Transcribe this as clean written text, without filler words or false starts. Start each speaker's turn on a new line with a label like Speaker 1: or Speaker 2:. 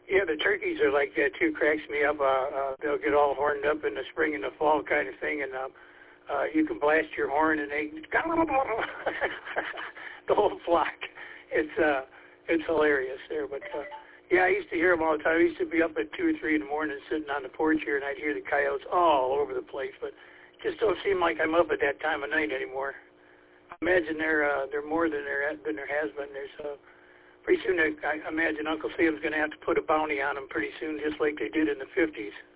Speaker 1: Yeah, the turkeys are like that too. Cracks me up. They'll get all horned up in the spring and the fall kind of thing, and you can blast your horn and they the whole flock. It's hilarious there. But yeah, I used to hear them all the time. I used to be up at 2 or 3 in the morning sitting on the porch here, and I'd hear the coyotes all over the place. But just don't seem like I'm up at that time of night anymore. I imagine they're more than there has been. There's pretty soon I imagine Uncle Sam's going to have to put a bounty on them pretty soon, just like they did in the 50s.